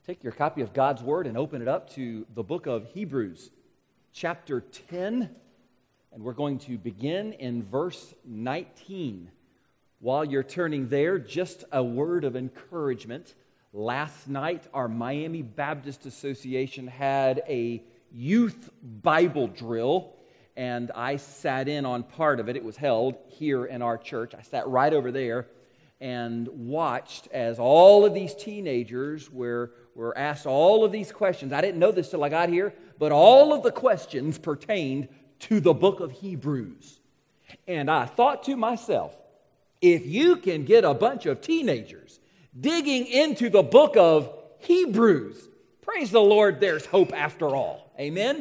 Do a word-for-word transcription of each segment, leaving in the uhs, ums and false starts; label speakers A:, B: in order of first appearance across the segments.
A: Take your copy of God's Word and open it up to the book of Hebrews, chapter ten, and we're going to begin in verse nineteen. While you're turning there, just a word of encouragement. Last night, our Miami Baptist Association had a youth Bible drill, and I sat in on part of it. It was held here in our church. I sat right over there and watched as all of these teenagers were, were asked all of these questions. I didn't know this till I got here, but all of the questions pertained to the book of Hebrews. And I thought to myself, if you can get a bunch of teenagers digging into the book of Hebrews, praise the Lord, there's hope after all. Amen?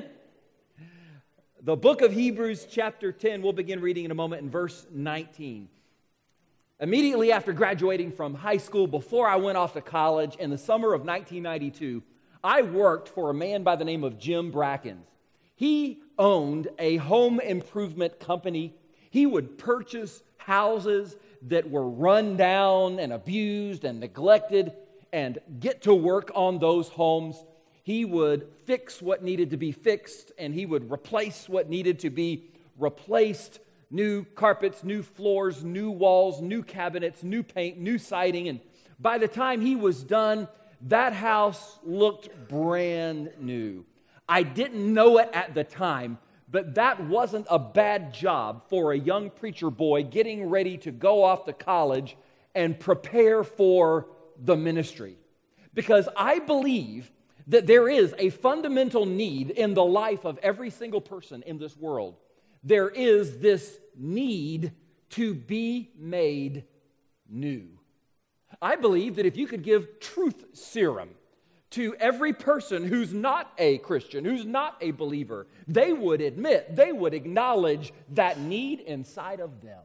A: The book of Hebrews, chapter ten, we'll begin reading in a moment in verse nineteen. Immediately after graduating from high school, before I went off to college in the summer of nineteen ninety-two, I worked for a man by the name of Jim Brackens. He owned a home improvement company. He would purchase houses that were run down and abused and neglected and get to work on those homes. He would fix what needed to be fixed, and he would replace what needed to be replaced. New carpets, new floors, new walls, new cabinets, new paint, new siding. And by the time he was done, that house looked brand new. I didn't know it at the time, but that wasn't a bad job for a young preacher boy getting ready to go off to college and prepare for the ministry. Because I believe that there is a fundamental need in the life of every single person in this world. There is this need to be made new. I believe that if you could give truth serum to every person who's not a Christian, who's not a believer, they would admit, they would acknowledge that need inside of them.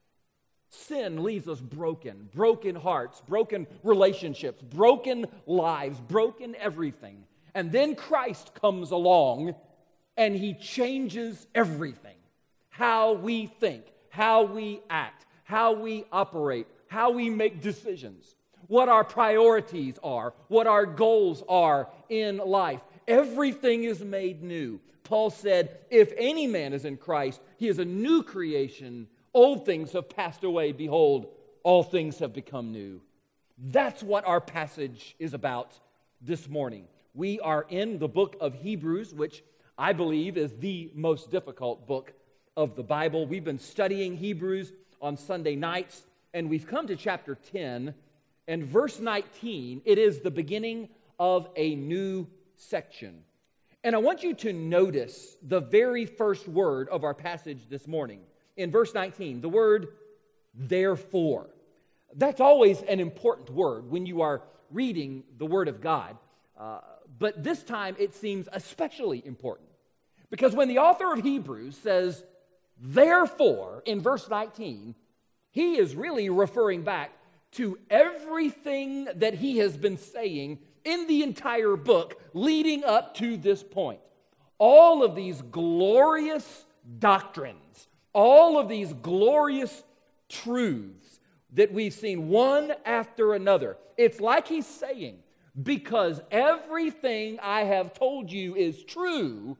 A: Sin leaves us broken, broken hearts, broken relationships, broken lives, broken everything. And then Christ comes along and He changes everything. How we think, how we act, how we operate, how we make decisions, what our priorities are, what our goals are in life. Everything is made new. Paul said, if any man is in Christ, he is a new creation. Old things have passed away. Behold, all things have become new. That's what our passage is about this morning. We are in the book of Hebrews, which I believe is the most difficult book of the Bible. We've been studying Hebrews on Sunday nights, and we've come to chapter ten, and verse nineteen, it is the beginning of a new section. And I want you to notice the very first word of our passage this morning. In verse nineteen, the word therefore. That's always an important word when you are reading the Word of God, uh, but this time it seems especially important. Because when the author of Hebrews says, therefore, in verse nineteen, he is really referring back to everything that he has been saying in the entire book leading up to this point. All of these glorious doctrines, all of these glorious truths that we've seen one after another. It's like he's saying, because everything I have told you is true,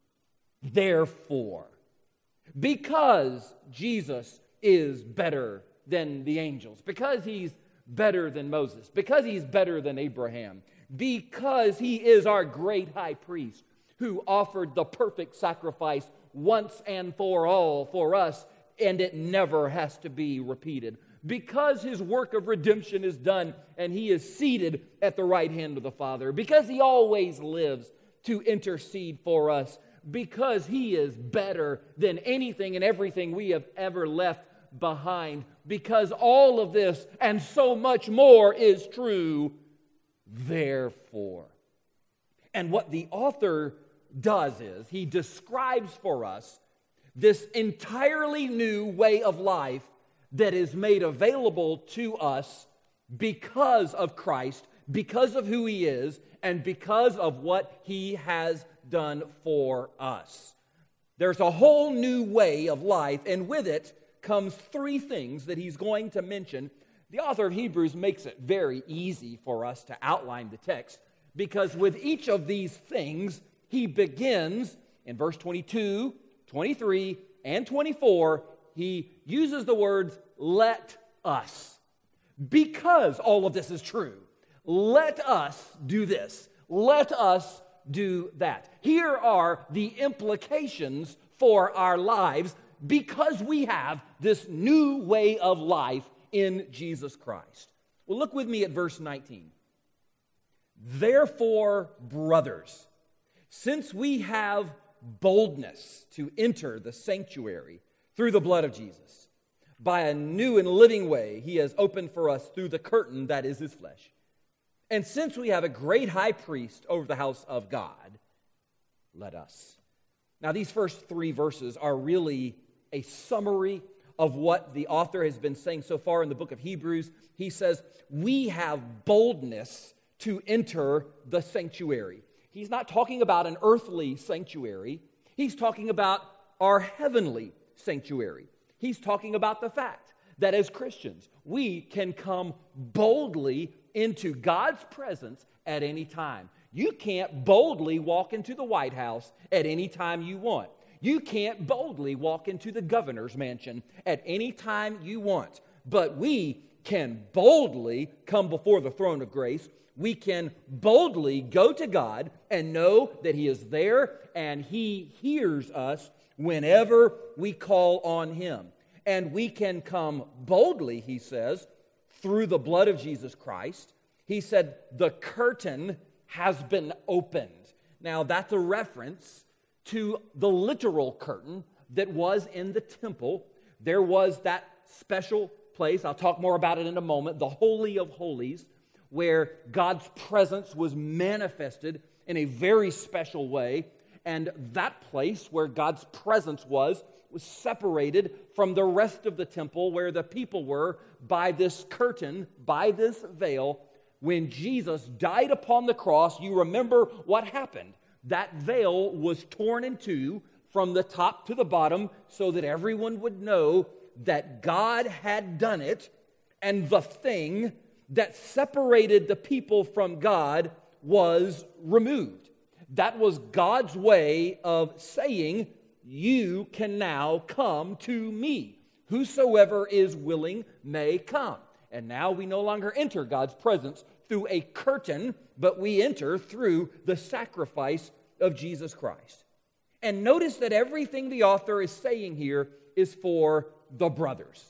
A: therefore. Because Jesus is better than the angels, because he's better than Moses, because he's better than Abraham, because he is our great high priest who offered the perfect sacrifice once and for all for us, and it never has to be repeated, because his work of redemption is done and he is seated at the right hand of the Father, because he always lives to intercede for us, because he is better than anything and everything we have ever left behind, because all of this and so much more is true, therefore. And what the author does is he describes for us this entirely new way of life that is made available to us because of Christ, because of who he is, and because of what he has done for us. There's a whole new way of life, and with it comes three things that he's going to mention. The author of Hebrews makes it very easy for us to outline the text Because with each of these things, he begins in verse twenty-two, twenty-three, and twenty-four, he uses the words, let us. Because all of this is true, let us do this. Let us do that. Here are the implications for our lives because we have this new way of life in Jesus Christ. Well, look with me at verse nineteen. Therefore, brothers, since we have boldness to enter the sanctuary through the blood of Jesus, by a new and living way he has opened for us through the curtain that is his flesh. And since we have a great high priest over the house of God, let us. Now, these first three verses are really a summary of what the author has been saying so far in the book of Hebrews. He says, we have boldness to enter the sanctuary. He's not talking about an earthly sanctuary. He's talking about our heavenly sanctuary. He's talking about the fact that as Christians, we can come boldly into God's presence at any time. You can't boldly walk into the White House at any time you want. You can't boldly walk into the governor's mansion at any time you want. But we can boldly come before the throne of grace. We can boldly go to God and know that he is there and he hears us whenever we call on him. And we can come boldly, he says, through the blood of Jesus Christ. He said, the curtain has been opened. Now, that's a reference to the literal curtain that was in the temple. There was that special place, I'll talk more about it in a moment, the Holy of Holies, where God's presence was manifested in a very special way. And that place where God's presence was, was separated from the rest of the temple where the people were by this curtain, by this veil. When Jesus died upon the cross, you remember what happened. That veil was torn in two from the top to the bottom so that everyone would know that God had done it, and the thing that separated the people from God was removed. That was God's way of saying, you can now come to me. Whosoever is willing may come. And now we no longer enter God's presence through a curtain, but we enter through the sacrifice of Jesus Christ. And notice that everything the author is saying here is for the brothers.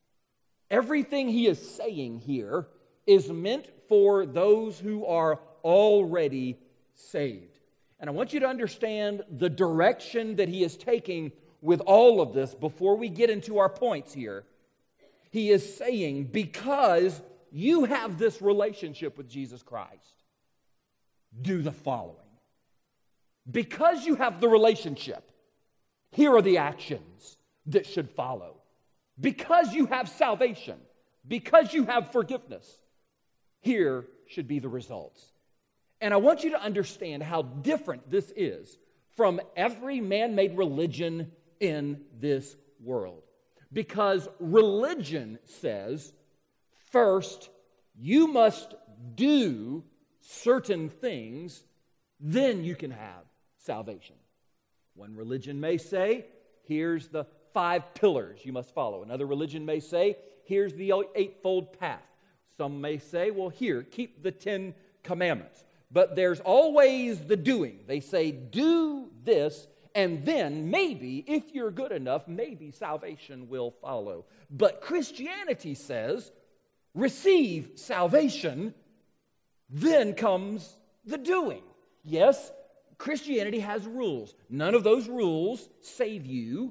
A: Everything he is saying here is meant for those who are already saved. And I want you to understand the direction that he is taking with all of this before we get into our points here. He is saying, because you have this relationship with Jesus Christ, do the following. Because you have the relationship, here are the actions that should follow. Because you have salvation, because you have forgiveness, here should be the results. And I want you to understand how different this is from every man-made religion in this world. Because religion says, first, you must do certain things, then you can have salvation. One religion may say, here's the five pillars you must follow. Another religion may say, here's the eightfold path. Some may say, well, here, keep the Ten Commandments. But there's always the doing. They say, do this, and then maybe, if you're good enough, maybe salvation will follow. But Christianity says, receive salvation, then comes the doing. Yes, Christianity has rules. None of those rules save you.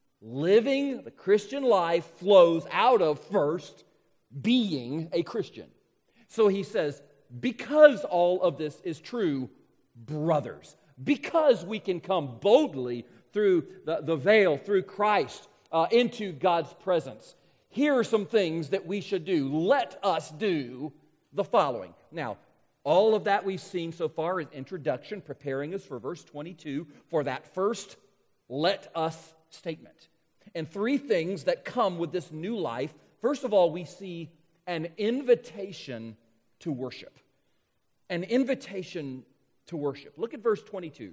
A: Living the Christian life flows out of first being a Christian. So he says, because all of this is true, brothers, because we can come boldly through the, the veil, through Christ, uh, into God's presence, here are some things that we should do. Let us do the following. Now, all of that we've seen so far is introduction, preparing us for verse twenty-two, for that first let us statement. And three things that come with this new life. First of all, we see an invitation to worship. an invitation to worship. Look at verse twenty-two.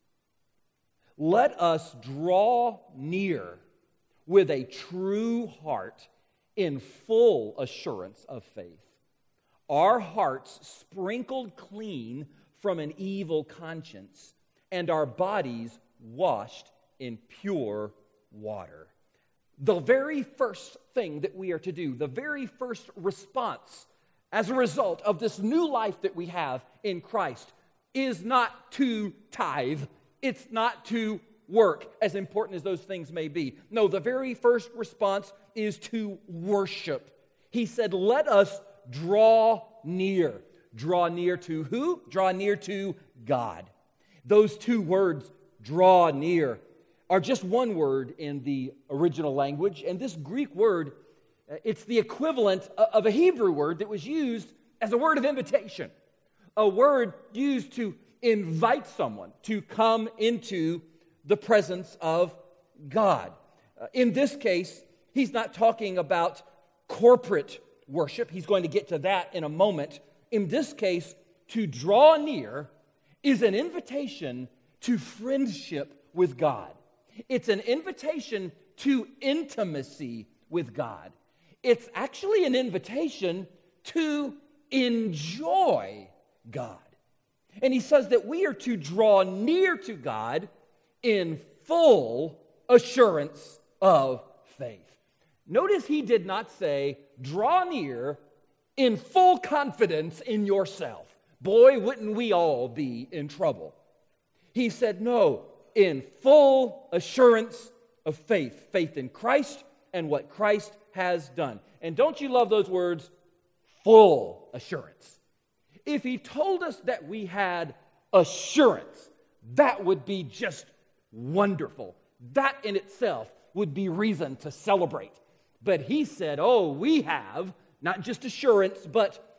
A: Let us draw near with a true heart in full assurance of faith, our hearts sprinkled clean from an evil conscience, and our bodies washed in pure water. The very first thing that we are to do, the very first response as a result of this new life that we have in Christ, is not to tithe. It's not to work, as important as those things may be. No, the very first response is to worship. He said, let us draw near. Draw near to who? Draw near to God. Those two words, draw near, are just one word in the original language. And this Greek word, it's the equivalent of a Hebrew word that was used as a word of invitation. A word used to invite someone to come into the presence of God. Uh, in this case, he's not talking about corporate worship. He's going to get to that in a moment. In this case, to draw near is an invitation to friendship with God. It's an invitation to intimacy with God. It's actually an invitation to enjoy God. And he says that we are to draw near to God in full assurance of faith. Notice he did not say, draw near in full confidence in yourself. Boy, wouldn't we all be in trouble. He said, no, in full assurance of faith. Faith in Christ and what Christ has done. And don't you love those words? Full assurance. If he told us that we had assurance, that would be just wonderful. That in itself would be reason to celebrate. But he said, oh, we have not just assurance, but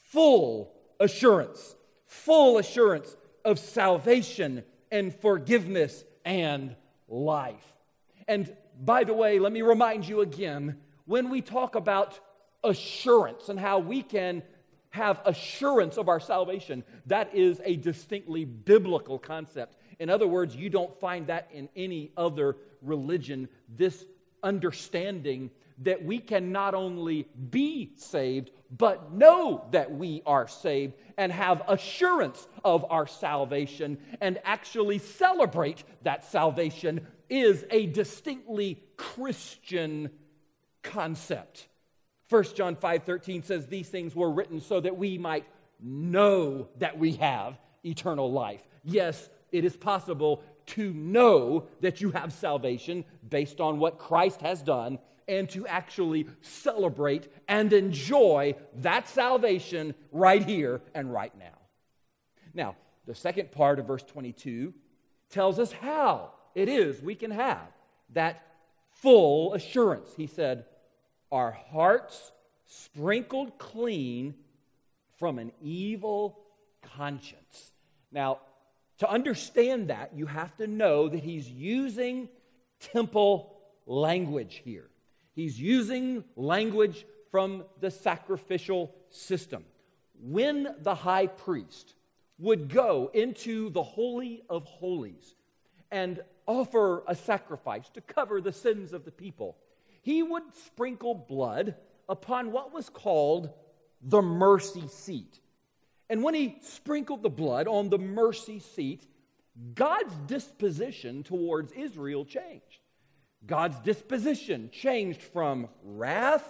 A: full assurance. Full assurance of salvation and forgiveness and life. And by the way, let me remind you again, when we talk about assurance and how we can have assurance of our salvation, that is a distinctly biblical concept. In other words, you don't find that in any other religion, this understanding that we can not only be saved, but know that we are saved and have assurance of our salvation and actually celebrate that salvation is a distinctly Christian concept. First John five thirteen says, these things were written so that we might know that we have eternal life. Yes, it is possible to know that you have salvation based on what Christ has done, and to actually celebrate and enjoy that salvation right here and right now. Now, the second part of verse twenty-two tells us how it is we can have that full assurance. He said, our hearts sprinkled clean from an evil conscience. Now, to understand that, you have to know that he's using temple language here. He's using language from the sacrificial system. When the high priest would go into the Holy of Holies and offer a sacrifice to cover the sins of the people, he would sprinkle blood upon what was called the mercy seat. And when he sprinkled the blood on the mercy seat, God's disposition towards Israel changed. God's disposition changed from wrath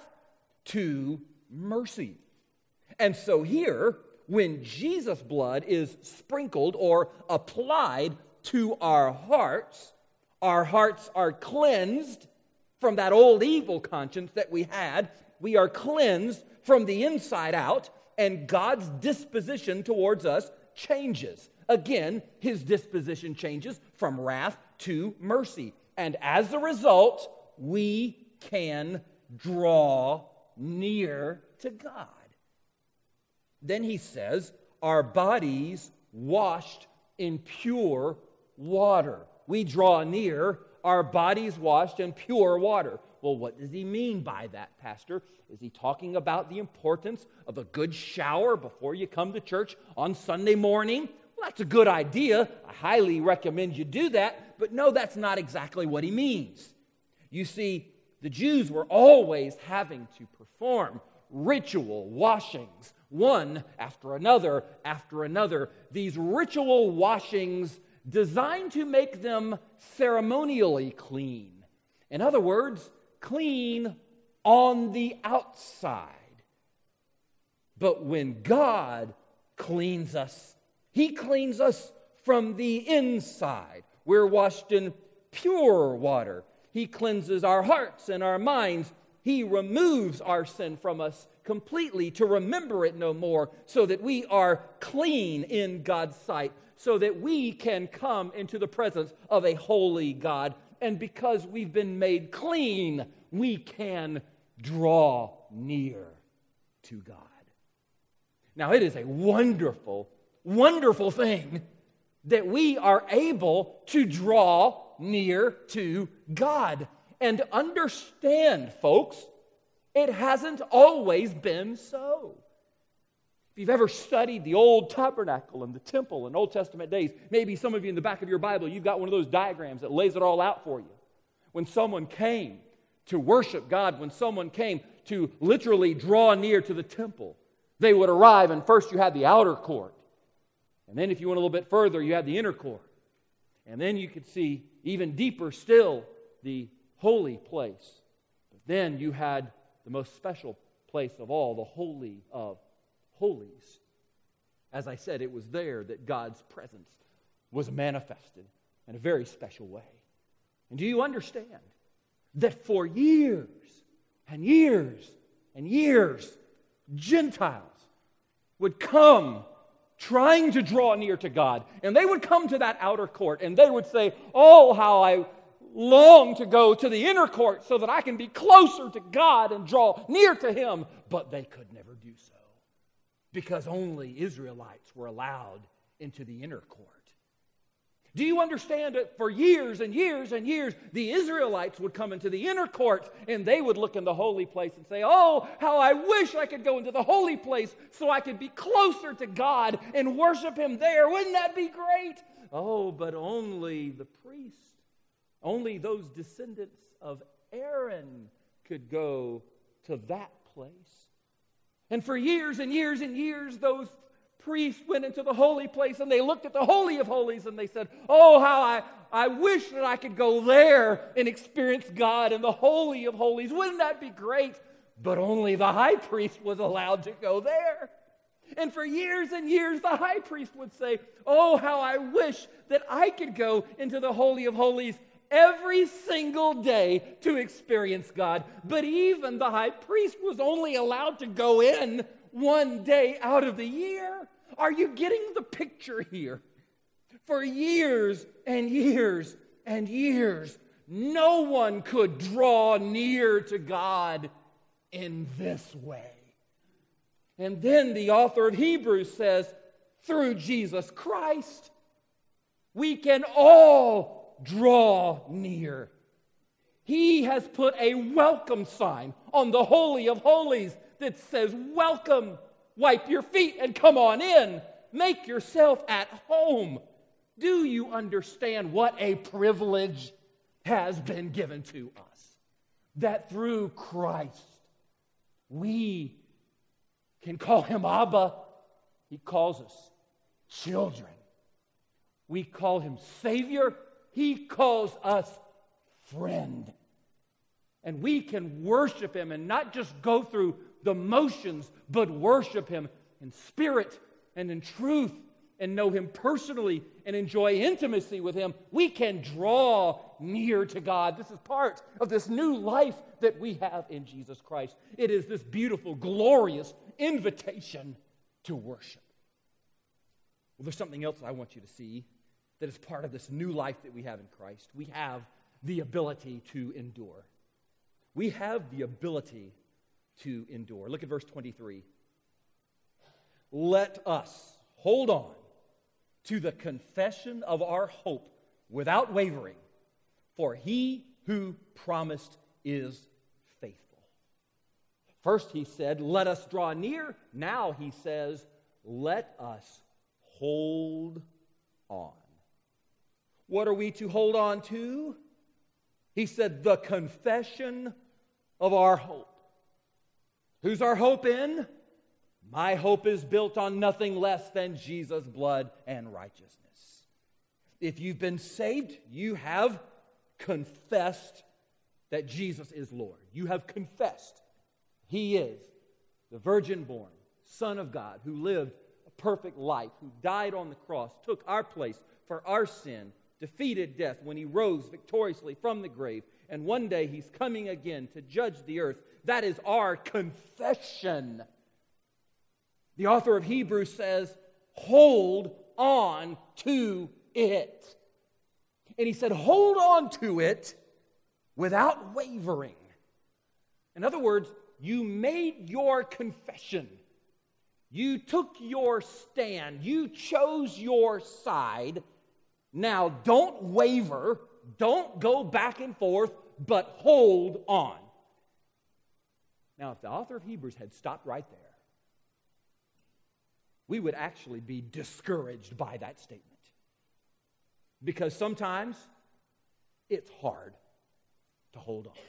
A: to mercy. And so here, when Jesus' blood is sprinkled or applied to our hearts, our hearts are cleansed from that old evil conscience that we had. We are cleansed from the inside out, and God's disposition towards us changes. Again, his disposition changes from wrath to mercy. And as a result, we can draw near to God. Then he says, our bodies washed in pure water. We draw near, our bodies washed in pure water. Well, what does he mean by that, Pastor? Is he talking about the importance of a good shower before you come to church on Sunday morning? Well, that's a good idea. I highly recommend you do that. But no, that's not exactly what he means. You see, the Jews were always having to perform ritual washings, one after another after another. These ritual washings designed to make them ceremonially clean. In other words, clean on the outside. But when God cleans us, He cleans us from the inside. We're washed in pure water. He cleanses our hearts and our minds. He removes our sin from us completely to remember it no more, so that we are clean in God's sight, so that we can come into the presence of a holy God. And because we've been made clean, we can draw near to God. Now, it is a wonderful, wonderful thing that we are able to draw near to God. And understand, folks, it hasn't always been so. If you've ever studied the old tabernacle and the temple in Old Testament days, maybe some of you in the back of your Bible, you've got one of those diagrams that lays it all out for you. When someone came to worship God, when someone came to literally draw near to the temple, they would arrive, and first you had the outer court. And then if you went a little bit further, you had the inner court. And then you could see even deeper still the holy place. But then you had the most special place of all, the Holy of Holies. As I said, it was there that God's presence was manifested in a very special way. And do you understand that for years and years and years, Gentiles would come trying to draw near to God, and they would come to that outer court, and they would say, "Oh, how I long to go to the inner court so that I can be closer to God and draw near to Him." But they could never do so, because only Israelites were allowed into the inner court. Do you understand that for years and years and years, the Israelites would come into the inner court, and they would look in the holy place and say, "Oh, how I wish I could go into the holy place so I could be closer to God and worship Him there. Wouldn't that be great?" Oh, but only the priest, only those descendants of Aaron could go to that place. And for years and years and years, those priests went into the holy place, and they looked at the Holy of Holies, and they said, "Oh, how I, I wish that I could go there and experience God in the Holy of Holies. Wouldn't that be great?" But only the high priest was allowed to go there. And for years and years, the high priest would say, "Oh, how I wish that I could go into the Holy of Holies every single day to experience God." But even the high priest was only allowed to go in one day out of the year. Are you getting the picture here? For years and years and years, no one could draw near to God in this way. And then the author of Hebrews says, through Jesus Christ, we can all draw near. He has put a welcome sign on the Holy of Holies that says, "Welcome, wipe your feet and come on in. Make yourself at home." Do you understand what a privilege has been given to us? That through Christ, we can call Him Abba. He calls us children. We call Him Savior. He calls us friend. And we can worship Him and not just go through the motions, but worship Him in spirit and in truth and know Him personally and enjoy intimacy with Him. We can draw near to God. This is part of this new life that we have in Jesus Christ. It is this beautiful, glorious invitation to worship. Well, there's something else I want you to see that is part of this new life that we have in Christ. We have the ability to endure. We have the ability to endure. Look at verse twenty-three. Let us hold on to the confession of our hope without wavering, for He who promised is First he said, let us draw near. Now he says, let us hold on. What are we to hold on to? He said, the confession of our hope. Who's our hope in? My hope is built on nothing less than Jesus' blood and righteousness. If you've been saved, you have confessed that Jesus is Lord. You have confessed He is the virgin-born Son of God who lived a perfect life, who died on the cross, took our place for our sin, defeated death when He rose victoriously from the grave, and one day He's coming again to judge the earth. That is our confession. The author of Hebrews says, hold on to it. And he said, hold on to it without wavering. In other words, you made your confession. You took your stand. You chose your side. Now, don't waver. Don't go back and forth, but hold on. Now, if the author of Hebrews had stopped right there, we would actually be discouraged by that statement. Because sometimes it's hard to hold on.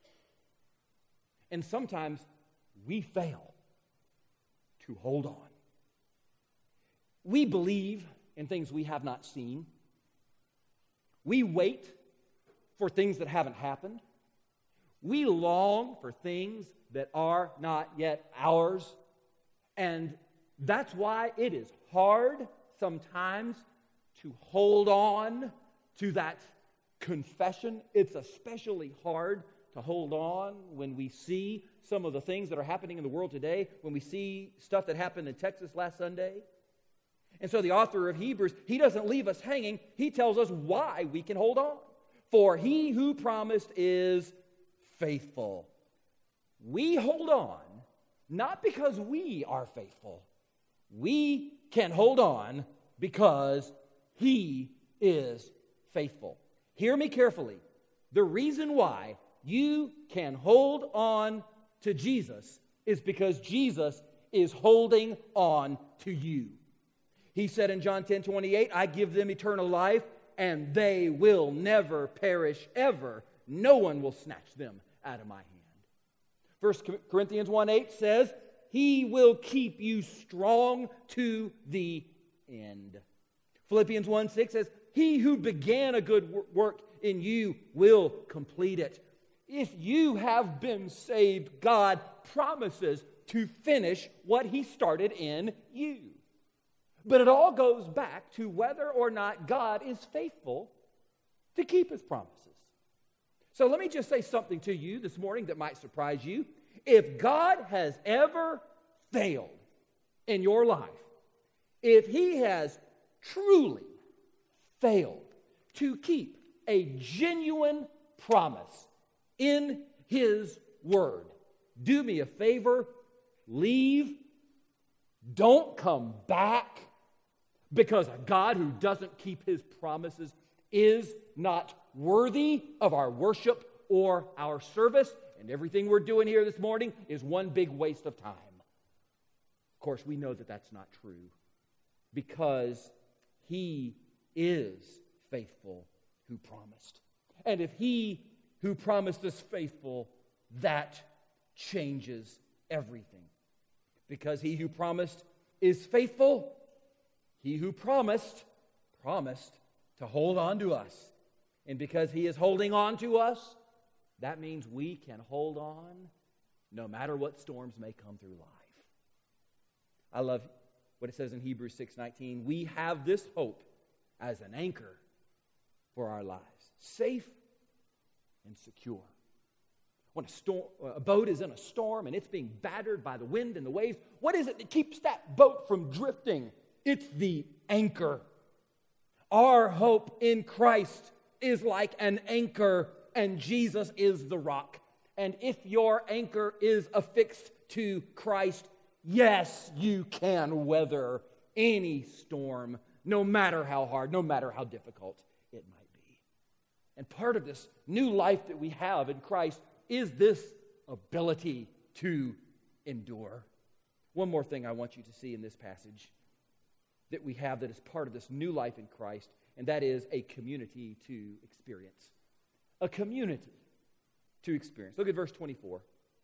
A: And sometimes we fail to hold on. We believe in things we have not seen. We wait for things that haven't happened. We long for things that are not yet ours. And that's why it is hard sometimes to hold on to that confession. It's especially hard to hold on when we see some of the things that are happening in the world today, when we see stuff that happened in Texas last Sunday. And so the author of Hebrews, he doesn't leave us hanging. He tells us why we can hold on. For He who promised is faithful. We hold on not because we are faithful. We can hold on because He is faithful. Hear me carefully. The reason why you can hold on to Jesus is because Jesus is holding on to you. He said in John ten twenty-eight, I give them eternal life, and they will never perish ever. No one will snatch them out of my hand. First Corinthians one eight says, He will keep you strong to the end. Philippians one six says, He who began a good work in you will complete it. If you have been saved, God promises to finish what He started in you. But it all goes back to whether or not God is faithful to keep His promises. So let me just say something to you this morning that might surprise you. If God has ever failed in your life, if He has truly failed to keep a genuine promise in His Word, do me a favor, leave, don't come back, because a God who doesn't keep His promises is not worthy of our worship or our service, and everything we're doing here this morning is one big waste of time. Of course, we know that that's not true, because He is faithful who promised. And if He who promised is faithful, that changes everything. Because He who promised is faithful, He who promised, promised to hold on to us. And because He is holding on to us, that means we can hold on no matter what storms may come through life. I love what it says in Hebrews six nineteen. We have this hope as an anchor for our lives, safe and secure. When a, storm, a boat is in a storm and it's being battered by the wind and the waves, what is it that keeps that boat from drifting? It's the anchor. Our hope in Christ is like an anchor, and Jesus is the rock. And if your anchor is affixed to Christ, yes, you can weather any storm, no matter how hard, no matter how difficult it might be. And part of this new life that we have in Christ is this ability to endure. One more thing I want you to see in this passage that we have that is part of this new life in Christ, and that is a community to experience. A community to experience. Look at verse twenty-four.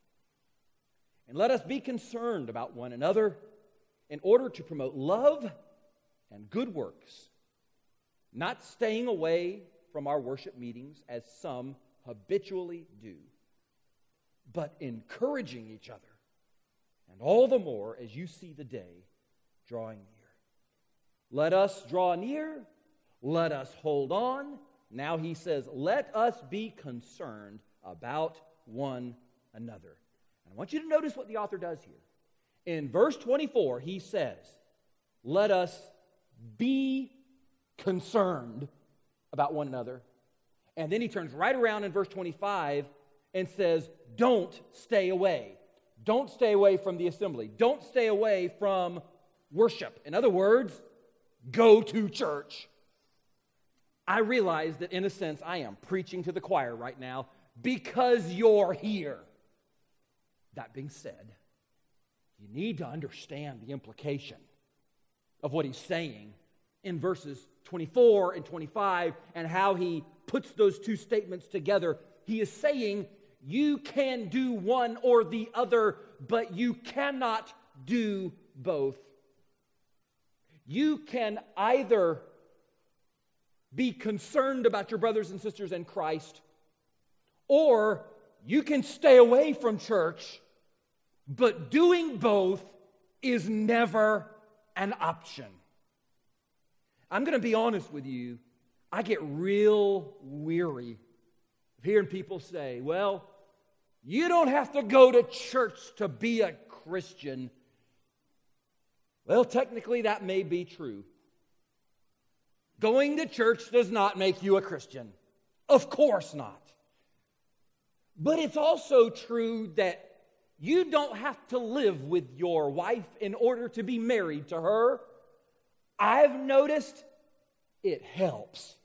A: And let us be concerned about one another in order to promote love and good works, not staying away from our worship meetings as some habitually do, but encouraging each other, and all the more as you see the day drawing near. Let us draw near, let us hold on. Now he says, let us be concerned about one another. And I want you to notice what the author does here. In verse twenty-four, he says, let us be concerned about one another. And then he turns right around in verse twenty-five and says, don't stay away. Don't stay away from the assembly. Don't stay away from worship. In other words, go to church. I realize that in a sense I am preaching to the choir right now because you're here. That being said, you need to understand the implication of what he's saying in verses twenty-four and twenty-five and how he puts those two statements together. He is saying you can do one or the other, but you cannot do both. You can either be concerned about your brothers and sisters in Christ, or you can stay away from church, but doing both is never an option. I'm going to be honest with you. I get real weary of hearing people say, well, you don't have to go to church to be a Christian. Well, technically that may be true. Going to church does not make you a Christian. Of course not. But it's also true that you don't have to live with your wife in order to be married to her. I've noticed it helps.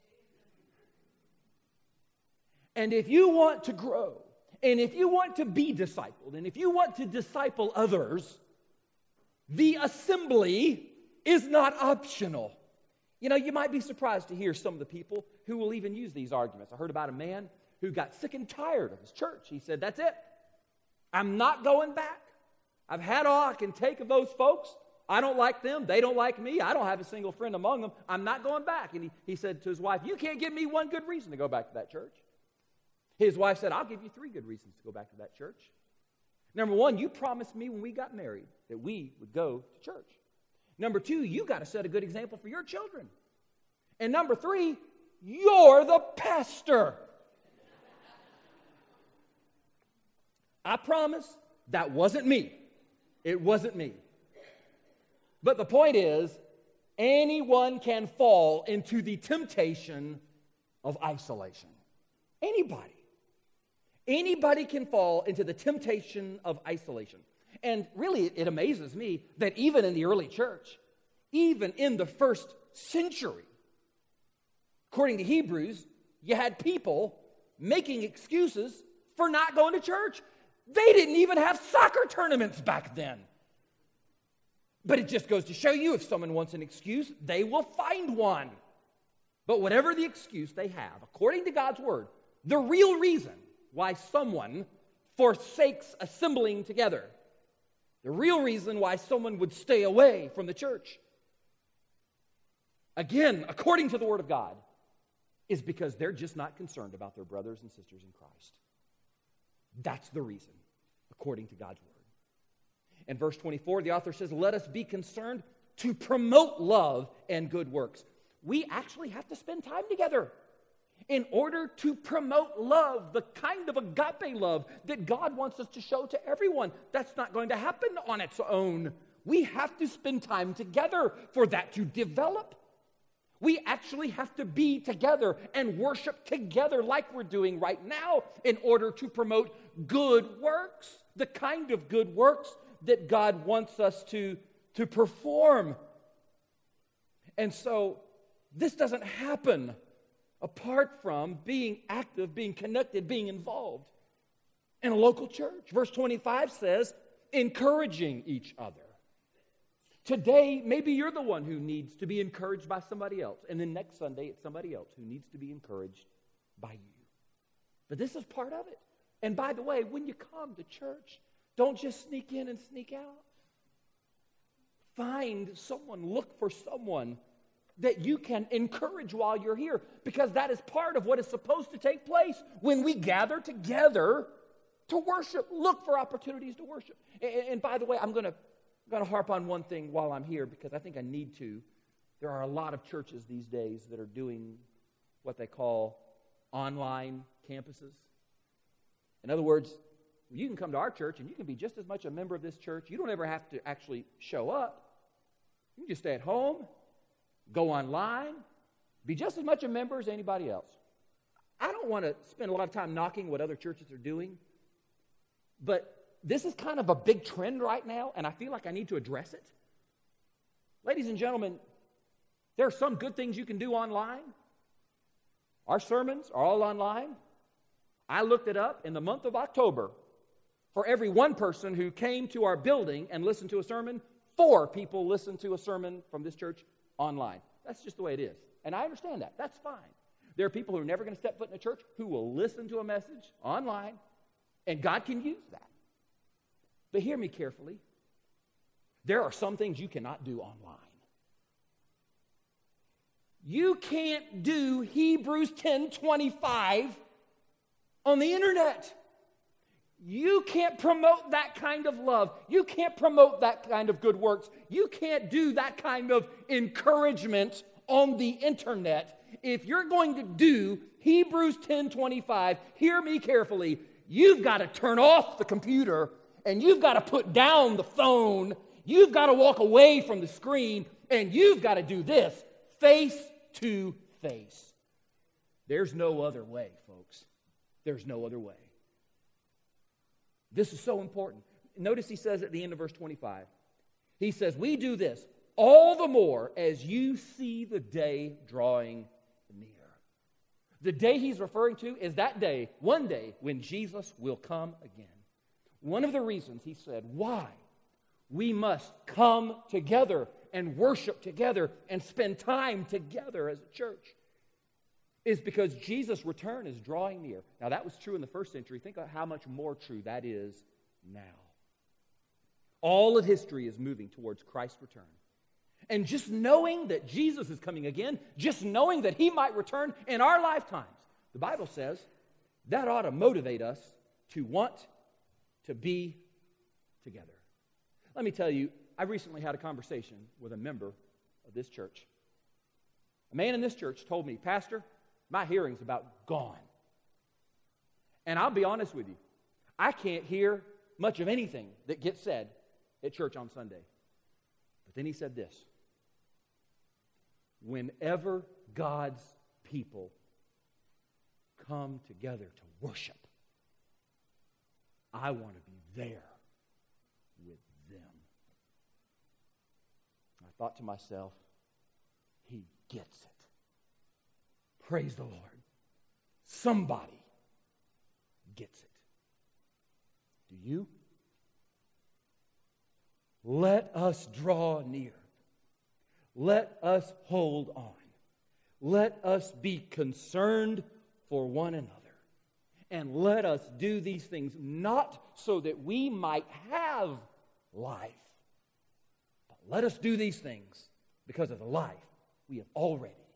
A: And if you want to grow, and if you want to be discipled, and if you want to disciple others, the assembly is not optional. You know, you might be surprised to hear some of the people who will even use these arguments. I heard about a man who got sick and tired of his church. He said, that's it. I'm not going back. I've had all I can take of those folks. I don't like them. They don't like me. I don't have a single friend among them. I'm not going back. And he, he said to his wife, you can't give me one good reason to go back to that church. His wife said, I'll give you three good reasons to go back to that church. Number one, you promised me when we got married that we would go to church. Number two, you got to set a good example for your children. And number three, you're the pastor. I promise that wasn't me. It wasn't me. But the point is, anyone can fall into the temptation of isolation. Anybody. Anybody can fall into the temptation of isolation. And really, it amazes me that even in the early church, even in the first century, according to Hebrews, you had people making excuses for not going to church. They didn't even have soccer tournaments back then. But it just goes to show you, if someone wants an excuse, they will find one. But whatever the excuse they have, according to God's word, the real reason why someone forsakes assembling together, the real reason why someone would stay away from the church, again, according to the word of God, is because they're just not concerned about their brothers and sisters in Christ. That's the reason, according to God's word. In verse twenty-four, the author says, let us be concerned to promote love and good works. We actually have to spend time together in order to promote love, the kind of agape love that God wants us to show to everyone. That's not going to happen on its own. We have to spend time together for that to develop. We actually have to be together and worship together like we're doing right now in order to promote good works, the kind of good works that God wants us to, to perform. And so this doesn't happen apart from being active, being connected, being involved. in a local church. Verse twenty-five says, encouraging each other. Today, maybe you're the one who needs to be encouraged by somebody else. And then next Sunday, it's somebody else who needs to be encouraged by you. But this is part of it. And by the way, when you come to church, don't just sneak in and sneak out. Find someone, look for someone that you can encourage while you're here, because that is part of what is supposed to take place when we gather together to worship. Look for opportunities to worship. And, and by the way, I'm going to I'm going to harp on one thing while I'm here, because I think I need to. There are a lot of churches these days that are doing what they call online campuses. In other words, you can come to our church and you can be just as much a member of this church. You don't ever have to actually show up. You can just stay at home, go online, be just as much a member as anybody else. I don't want to spend a lot of time knocking what other churches are doing, but this is kind of a big trend right now, and I feel like I need to address it. Ladies and gentlemen, there are some good things you can do online. Our sermons are all online. I looked it up. In the month of October, for every one person who came to our building and listened to a sermon, four people listened to a sermon from this church online. That's just the way it is. And I understand that. That's fine. There are people who are never going to step foot in a church who will listen to a message online, and God can use that. But hear me carefully. There are some things you cannot do online. You can't do Hebrews ten twenty-five on the internet. You can't promote that kind of love. You can't promote that kind of good works. You can't do that kind of encouragement on the internet. If you're going to do Hebrews ten twenty-five, hear me carefully, you've got to turn off the computer and you've got to put down the phone. You've got to walk away from the screen, and you've got to do this face to face. There's no other way, folks. There's no other way. This is so important. Notice he says at the end of verse twenty-five, he says, we do this all the more as you see the day drawing near. The day he's referring to is that day, one day, when Jesus will come again. One of the reasons he said why we must come together and worship together and spend time together as a church is because Jesus' return is drawing near. Now, that was true in the first century. Think about how much more true that is now. All of history is moving towards Christ's return. And just knowing that Jesus is coming again, just knowing that he might return in our lifetimes, the Bible says that ought to motivate us to want to be together. Let me tell you, I recently had a conversation with a member of this church. A man in this church told me, Pastor, my hearing's about gone. And I'll be honest with you, I can't hear much of anything that gets said at church on Sunday. But then he said this, whenever God's people come together to worship, I want to be there with them. I thought to myself, he gets it. Praise the Lord. Somebody gets it. Do you? Let us draw near. Let us hold on. Let us be concerned for one another. And let us do these things not so that we might have life, but let us do these things because of the life we have already